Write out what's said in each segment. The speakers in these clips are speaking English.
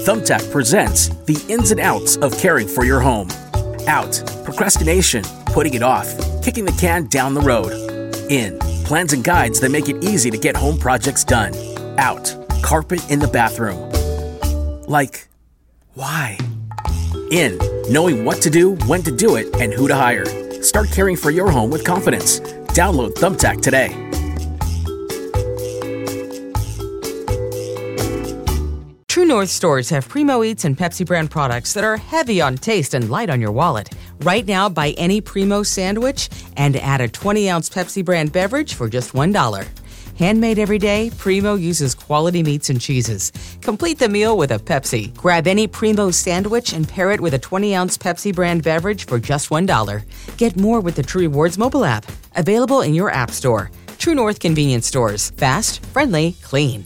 Thumbtack presents the ins and outs of caring for your home. Out, procrastination, putting it off, kicking the can down the road. In, plans and guides that make it easy to get home projects done. Out, carpet in the bathroom. Like, why? In, knowing what to do, when to do it, and who to hire. Start caring for your home with confidence. Download Thumbtack today. True North stores have Primo Eats and Pepsi brand products that are heavy on taste and light on your wallet. Right now, buy any Primo sandwich and add a 20-ounce Pepsi brand beverage for just $1. Handmade every day, Primo uses quality meats and cheeses. Complete the meal with a Pepsi. Grab any Primo sandwich and pair it with a 20-ounce Pepsi brand beverage for just $1. Get more with the True Rewards mobile app. Available in your app store. True North convenience stores. Fast, friendly, clean.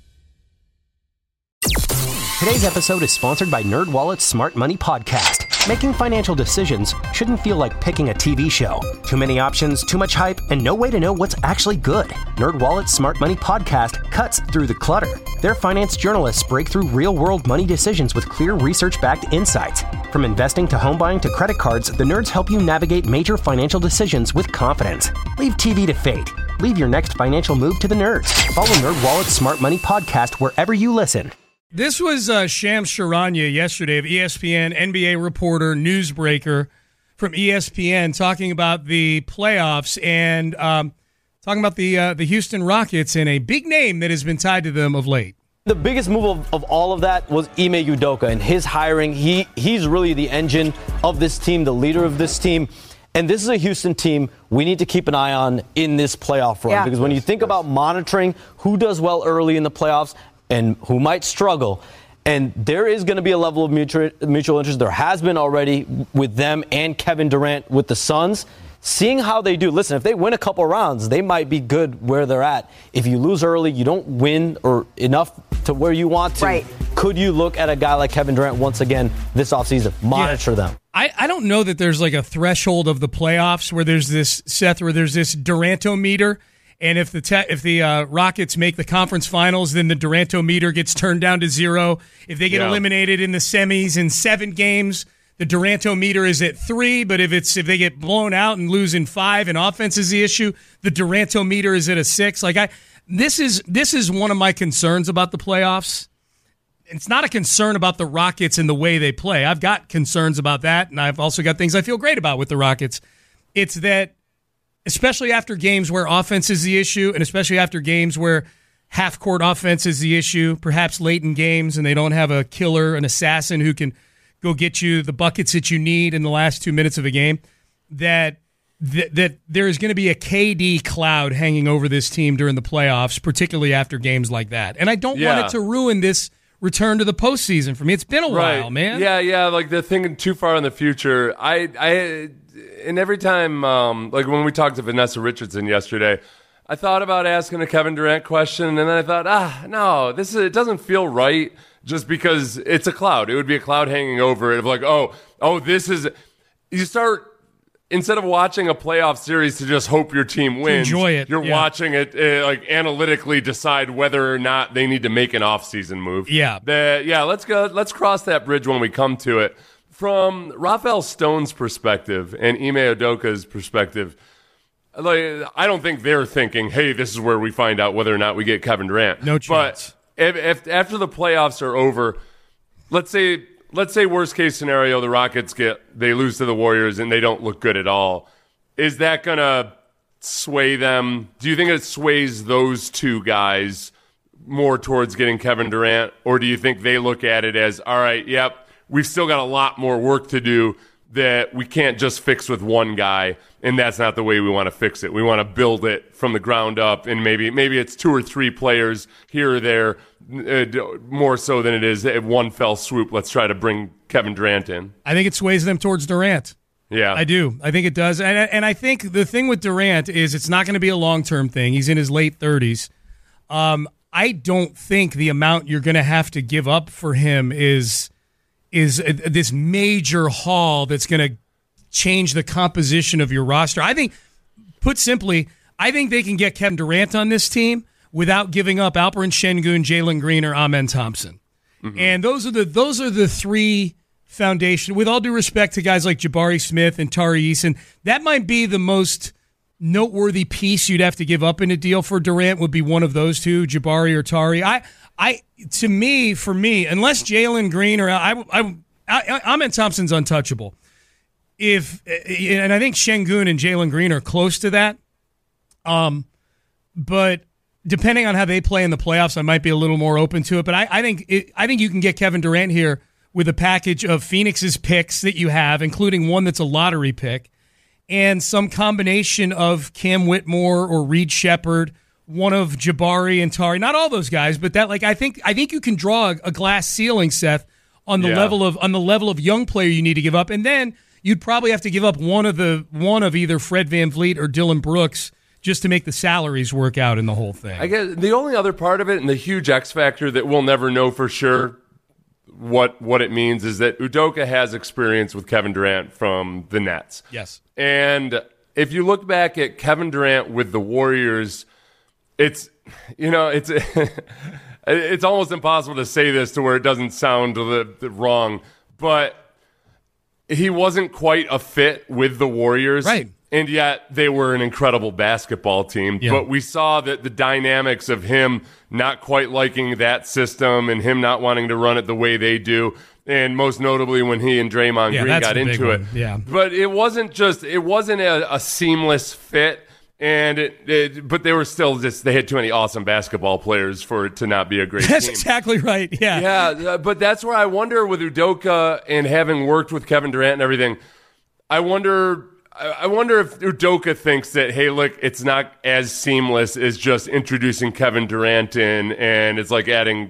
Today's episode is sponsored by NerdWallet's Smart Money Podcast. Making financial decisions shouldn't feel like picking a TV show. Too many options, too much hype, and no way to know what's actually good. NerdWallet's Smart Money Podcast cuts through the clutter. Their finance journalists break through real-world money decisions with clear research-backed insights. From investing to home buying to credit cards, the nerds help you navigate major financial decisions with confidence. Leave TV to fate. Leave your next financial move to the nerds. Follow NerdWallet's Smart Money Podcast wherever you listen. This was Shams Charania yesterday of ESPN, NBA reporter, newsbreaker from ESPN, talking about the playoffs and talking about the Houston Rockets and a big name that has been tied to them of late. The biggest move of all of that was Ime Udoka and his hiring. He's really the engine of this team, the leader of this team. And this is a Houston team we need to keep an eye on in this playoff run. Because when you think about monitoring who does well early in the playoffs and who might struggle, and there is going to be a level of mutual interest. There has been already with them and Kevin Durant with the Suns. Seeing how they do. Listen, if they win a couple rounds, they might be good where they're at. If you lose early, you don't win or enough to where you want to. Right. Could you look at a guy like Kevin Durant once again this offseason? Monitor them. I don't know that there's like a threshold of the playoffs where there's this, Seth, where there's this Durantometer. And if the Rockets make the conference finals, then the Durantometer gets turned down to 0. If they get eliminated in the semis in 7 games, the Durantometer is at 3. But if they get blown out and lose in 5 and offense is the issue, the Durantometer is at a 6. This is one of my concerns about the playoffs. It's not a concern about the Rockets and the way they play. I've got concerns about that, and I've also got things I feel great about with the Rockets. It's that, especially after games where offense is the issue, and especially after games where half-court offense is the issue, perhaps late in games, and they don't have a killer, an assassin who can go get you the buckets that you need in the last 2 minutes of a game, that there is going to be a KD cloud hanging over this team during the playoffs, particularly after games like that. And I don't want it to ruin this return to the postseason for me. It's been a while, man. Yeah, like they're thinking too far in the future. And every time, like when we talked to Vanessa Richardson yesterday, I thought about asking a Kevin Durant question, and then I thought, no, it doesn't feel right just because it's a cloud. It would be a cloud hanging over it of like, this is, you start, instead of watching a playoff series to just hope your team wins, enjoy it. You're watching it like analytically decide whether or not they need to make an offseason move. Let's cross that bridge when we come to it. From Rafael Stone's perspective and Ime Udoka's perspective, I don't think they're thinking, hey, this is where we find out whether or not we get Kevin Durant. No chance. But if after the playoffs are over, let's say worst case scenario, the Rockets they lose to the Warriors and they don't look good at all. Is that going to sway them? Do you think it sways those two guys more towards getting Kevin Durant? Or do you think they look at it as, all right, we've still got a lot more work to do that we can't just fix with one guy, and that's not the way we want to fix it. We want to build it from the ground up, and maybe it's 2 or 3 players here or there, more so than it is at one fell swoop. Let's try to bring Kevin Durant in. I think it sways them towards Durant. Yeah. I do. I think it does. And I think the thing with Durant is it's not going to be a long-term thing. He's in his late 30s. I don't think the amount you're going to have to give up for him is this major haul that's going to change the composition of your roster. I think, put simply, I think they can get Kevin Durant on this team without giving up Alperen Şengün, Jalen Green, or Amen Thompson. And those are the three foundation. With all due respect to guys like Jabari Smith and Tari Eason, that might be the most noteworthy piece you'd have to give up in a deal for Durant. Would be one of those two, Jabari or Tari. For me, unless Jalen Green or Ahmed Thompson's untouchable. And I think Şengün and Jalen Green are close to that. But depending on how they play in the playoffs, I might be a little more open to it. But I think you can get Kevin Durant here with a package of Phoenix's picks that you have, including one that's a lottery pick, and some combination of Cam Whitmore or Reed Shepherd, one of Jabari and Tari. Not all those guys, but that I think you can draw a glass ceiling, Seth, on the level of young player you need to give up, and then you'd probably have to give up one of either Fred VanVleet or Dylan Brooks just to make the salaries work out in the whole thing. I guess the only other part of it, and the huge X factor that we'll never know for sure what it means, is that Udoka has experience with Kevin Durant from the Nets. Yes. And if you look back at Kevin Durant with the Warriors, it's it's almost impossible to say this to where it doesn't sound wrong, but he wasn't quite a fit with the Warriors. Right. And yet they were an incredible basketball team. Yeah. But we saw that the dynamics of him not quite liking that system and him not wanting to run it the way they do. And most notably when he and Draymond Green got into it. Yeah. But it wasn't a seamless fit. And but they were still they had too many awesome basketball players for it to not be a great That's team. exactly right. Yeah. Yeah, but that's where I wonder with Udoka and having worked with Kevin Durant and everything, I wonder if Udoka thinks that, hey, look, it's not as seamless as just introducing Kevin Durant in, and it's like adding,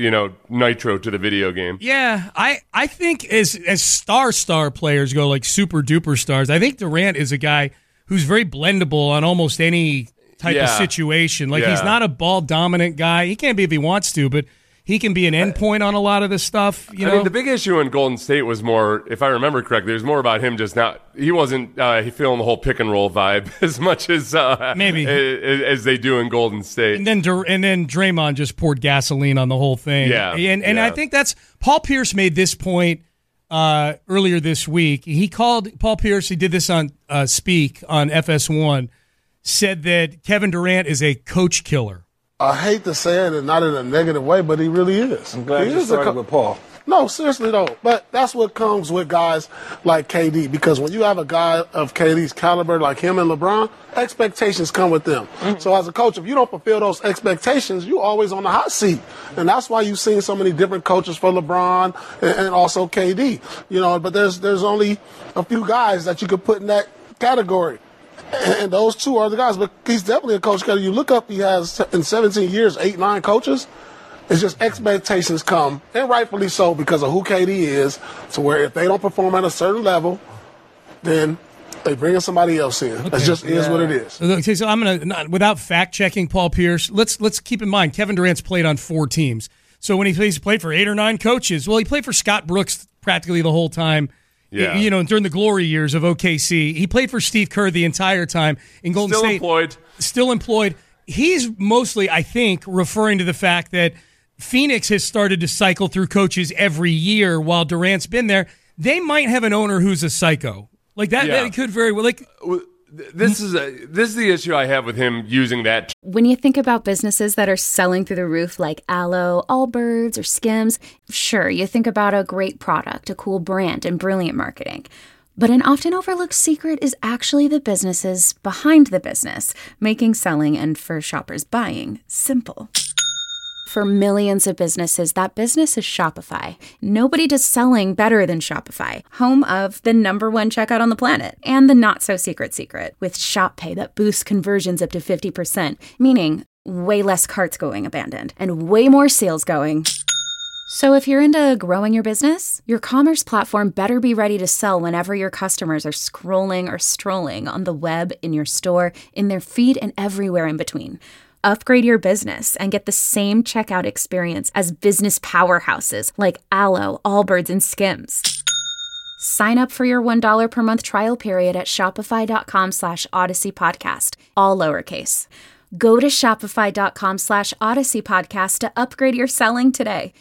nitro to the video game. Yeah, I think as star players go, like super duper stars, I think Durant is a guy who's very blendable on almost any type of situation. Like he's not a ball dominant guy. He can't be if he wants to, but he can be an endpoint on a lot of this stuff. I mean, the big issue in Golden State was more, if I remember correctly, it was more about him just not. He wasn't feeling the whole pick and roll vibe as much as maybe as they do in Golden State. And then Draymond just poured gasoline on the whole thing. Yeah, and I think that's Paul Pierce made this point earlier this week. He called Paul Pierce. He did this on Speak on FS1. Said that Kevin Durant is a coach killer. I hate to say it, and not in a negative way, but he really is. I'm glad you started with Paul. No, seriously though. But that's what comes with guys like KD, because when you have a guy of KD's caliber like him and LeBron, expectations come with them. Mm-hmm. So as a coach, if you don't fulfill those expectations, you're always on the hot seat. And that's why you've seen so many different coaches for LeBron and also KD. But there's only a few guys that you could put in that category. And those two are the guys, but he's definitely a coach. You look up, he has in 17 years, 8-9 coaches. It's just expectations come, and rightfully so, because of who KD is, to where if they don't perform at a certain level, then they bring in somebody else in. It just is what it is. Okay, so I'm gonna, without fact checking Paul Pierce, let's keep in mind Kevin Durant's played on 4 teams. So when he's played for 8 or 9 coaches, well, he played for Scott Brooks practically the whole time. Yeah. During the glory years of OKC. He played for Steve Kerr the entire time in Golden State. Still employed. He's mostly, I think, referring to the fact that Phoenix has started to cycle through coaches every year while Durant's been there. They might have an owner who's a psycho. Like that, that could very well. This is the issue I have with him using that. When you think about businesses that are selling through the roof like Aloe, Allbirds, or Skims, sure, you think about a great product, a cool brand, and brilliant marketing. But an often overlooked secret is actually the businesses behind the business, making selling and, for shoppers, buying simple. For millions of businesses, that business is Shopify. Nobody does selling better than Shopify, home of the #1 checkout on the planet, and the not-so-secret secret, with Shop Pay that boosts conversions up to 50%, meaning way less carts going abandoned, and way more sales going. So if you're into growing your business, your commerce platform better be ready to sell whenever your customers are scrolling or strolling on the web, in your store, in their feed, and everywhere in between. Upgrade your business and get the same checkout experience as business powerhouses like Aloe, Allbirds, and Skims. Sign up for your $1 per month trial period at shopify.com/Odyssey podcast, all lowercase. Go to shopify.com/Odyssey Podcast to upgrade your selling today.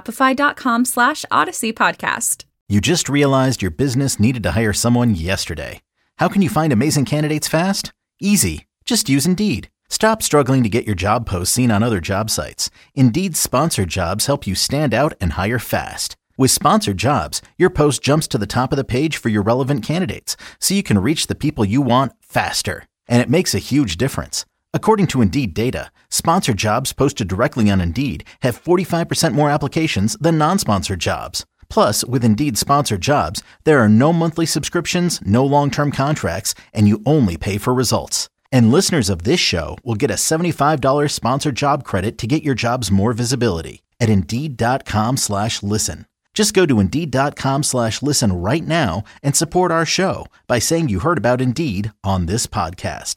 Shopify.com/Odyssey Podcast. You just realized your business needed to hire someone yesterday. How can you find amazing candidates fast? Easy. Just use Indeed. Stop struggling to get your job posts seen on other job sites. Indeed's sponsored jobs help you stand out and hire fast. With sponsored jobs, your post jumps to the top of the page for your relevant candidates, so you can reach the people you want faster. And it makes a huge difference. According to Indeed data, sponsored jobs posted directly on Indeed have 45% more applications than non-sponsored jobs. Plus, with Indeed sponsored jobs, there are no monthly subscriptions, no long-term contracts, and you only pay for results. And listeners of this show will get a $75 sponsored job credit to get your jobs more visibility at Indeed.com/listen. Just go to Indeed.com/listen right now and support our show by saying you heard about Indeed on this podcast.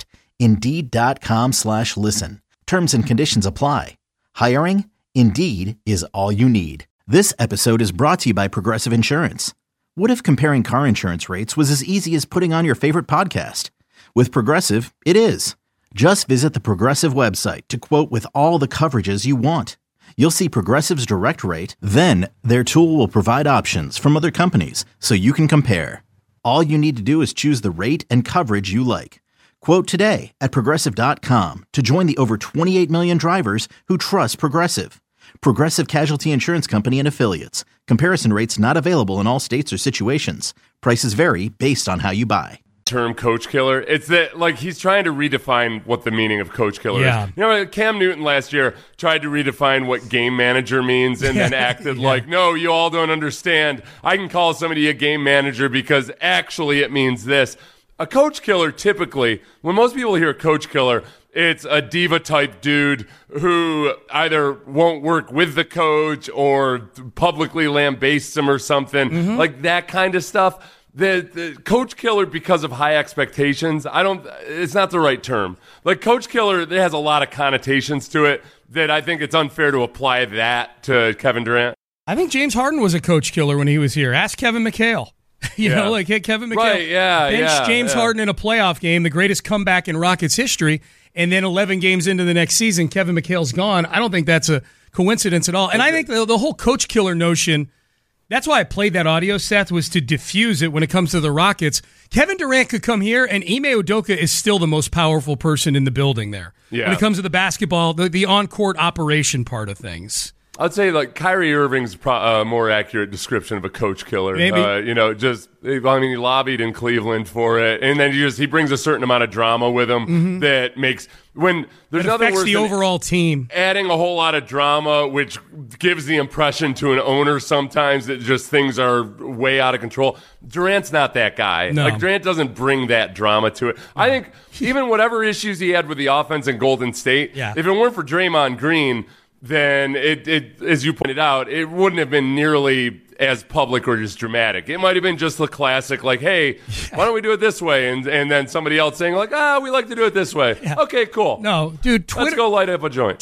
Indeed.com/listen. Terms and conditions apply. Hiring? Indeed is all you need. This episode is brought to you by Progressive Insurance. What if comparing car insurance rates was as easy as putting on your favorite podcast? With Progressive, it is. Just visit the Progressive website to quote with all the coverages you want. You'll see Progressive's direct rate, then their tool will provide options from other companies so you can compare. All you need to do is choose the rate and coverage you like. Quote today at Progressive.com to join the over 28 million drivers who trust Progressive. Progressive Casualty Insurance Company and Affiliates. Comparison rates not available in all states or situations. Prices vary based on how you buy. Term coach killer. It's that, like, he's trying to redefine what the meaning of coach killer is. You know, Cam Newton last year tried to redefine what game manager means and then acted like, no, you all don't understand. I can call somebody a game manager because actually it means this. A coach killer, typically, when most people hear coach killer, it's a diva type dude who either won't work with the coach or publicly lambasts him or something, like that kind of stuff. The coach killer, because of high expectations, it's not the right term. Like, coach killer, it has a lot of connotations to it that I think it's unfair to apply that to Kevin Durant. I think James Harden was a coach killer when he was here. Ask Kevin McHale. You know, like, hey, Kevin McHale benched James Harden in a playoff game, the greatest comeback in Rockets history, and then 11 games into the next season, Kevin McHale's gone. I don't think that's a coincidence at all. And I think the whole coach killer notion, that's why I played that audio, Seth, was to diffuse it when it comes to the Rockets. Kevin Durant could come here, and Ime Udoka is still the most powerful person in the building there. When it comes to the basketball, the on-court operation part of things. I'd say, like, Kyrie Irving's a more accurate description of a coach killer. Maybe. He lobbied in Cleveland for it, and then he brings a certain amount of drama with him that makes when there's other words the overall team. Adding a whole lot of drama, which gives the impression to an owner sometimes that just things are way out of control. Durant's not that guy. No. Like, Durant doesn't bring that drama to it. I think even whatever issues he had with the offense in Golden State, if it weren't for Draymond Green, then it, as you pointed out, it wouldn't have been nearly as public or as dramatic. It might have been just the classic, like, hey, why don't we do it this way? And then somebody else saying, like, we like to do it this way. Yeah. Okay, cool. No, dude, Twitter, let's go light up a joint.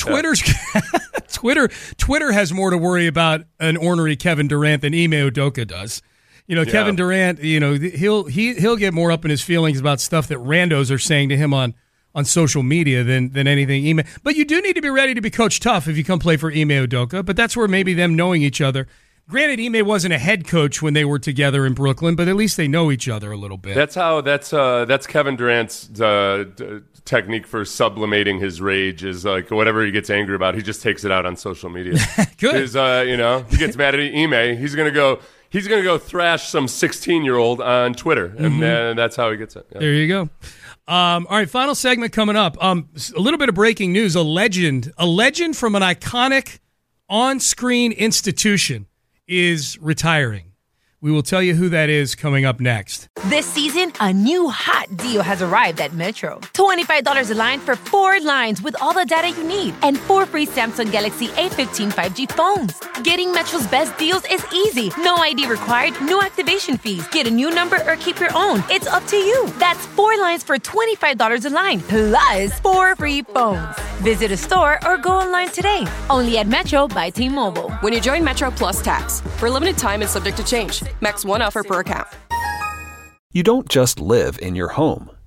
Twitter has more to worry about an ornery Kevin Durant than Ime Udoka does. You know, Kevin Durant, you know, he'll get more up in his feelings about stuff that randos are saying to him on social media than anything Ime. But you do need to be ready to be coach tough if you come play for Ime Udoka. But that's where maybe them knowing each other. Granted, Ime wasn't a head coach when they were together in Brooklyn, but at least they know each other a little bit. That's Kevin Durant's technique for sublimating his rage is, like, whatever he gets angry about, he just takes it out on social media. Good. He gets mad at Ime. He's gonna go thrash some 16-year-old on Twitter, and that's how he gets it. Yeah. There you go. All right, final segment coming up. A little bit of breaking news. A legend from an iconic on-screen institution is retiring. We will tell you who that is coming up next. This season, a new hot deal has arrived at Metro. $25 a line for 4 lines with all the data you need and 4 free Samsung Galaxy A15 5G phones. Getting Metro's best deals is easy. No ID required, no activation fees. Get a new number or keep your own. It's up to you. That's 4 lines for $25 a line, plus 4 free phones. Visit a store or go online today. Only at Metro by T-Mobile. When you join Metro Plus Tax. For a limited time and subject to change. Max 1 offer per account. You don't just live in your home.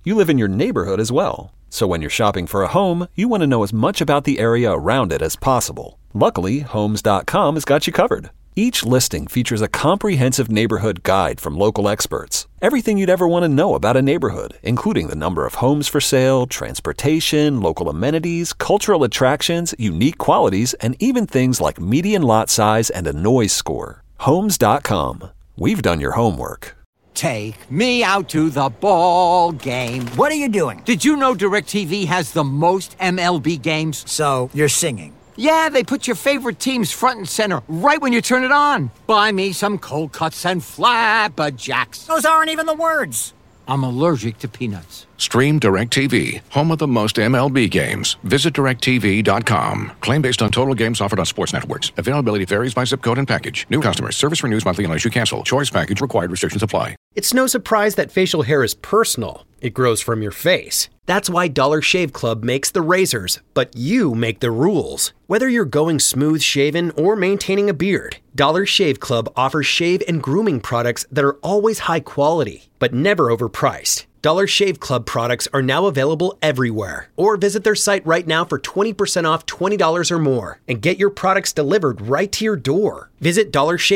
you live in your neighborhood as well. So when you're shopping for a home, you want to know as much about the area around it as possible. Luckily, Homes.com has got you covered. Each listing features a comprehensive neighborhood guide from local experts. Everything you'd ever want to know about a neighborhood, including the number of homes for sale, transportation, local amenities, cultural attractions, unique qualities, and even things like median lot size and a noise score. Homes.com. We've done your homework. Take me out to the ball game. What are you doing? Did you know DirecTV has the most MLB games? So, you're singing. Yeah, they put your favorite teams front and center right when you turn it on. Buy me some cold cuts and flapjacks. Those aren't even the words. I'm allergic to peanuts. Stream DirecTV, home of the most MLB games. Visit DirecTV.com. Claim based on total games offered on sports networks. Availability varies by zip code and package. New customers. Service renews monthly unless you cancel. Choice package required. Restrictions apply. It's no surprise that facial hair is personal. It grows from your face. That's why Dollar Shave Club makes the razors, but you make the rules. Whether you're going smooth shaven or maintaining a beard, Dollar Shave Club offers shave and grooming products that are always high quality, but never overpriced. Dollar Shave Club products are now available everywhere. Or visit their site right now for 20% off $20 or more and get your products delivered right to your door. Visit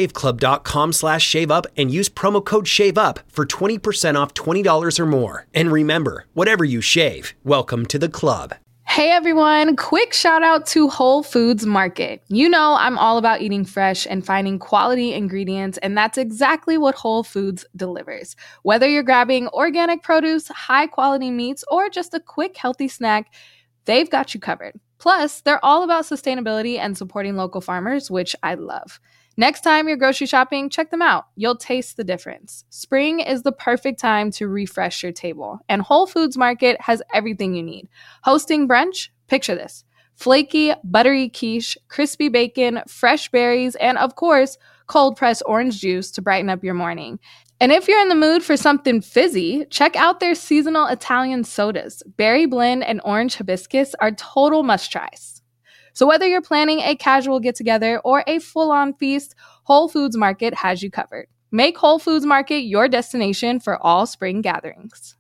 dollarshaveclub.com/shaveup and use promo code SHAVEUP for 20% off $20 or more. And remember, whatever you shave, welcome to the club. Hey everyone, quick shout out to Whole Foods Market. You know I'm all about eating fresh and finding quality ingredients, and that's exactly what Whole Foods delivers. Whether you're grabbing organic produce, high quality meats, or just a quick healthy snack, they've got you covered. Plus, they're all about sustainability and supporting local farmers, which I love. Next time you're grocery shopping, check them out. You'll taste the difference. Spring is the perfect time to refresh your table, and Whole Foods Market has everything you need. Hosting brunch? Picture this. Flaky, buttery quiche, crispy bacon, fresh berries, and of course, cold-pressed orange juice to brighten up your morning. And if you're in the mood for something fizzy, check out their seasonal Italian sodas. Berry blend and orange hibiscus are total must-tries. So whether you're planning a casual get-together or a full-on feast, Whole Foods Market has you covered. Make Whole Foods Market your destination for all spring gatherings.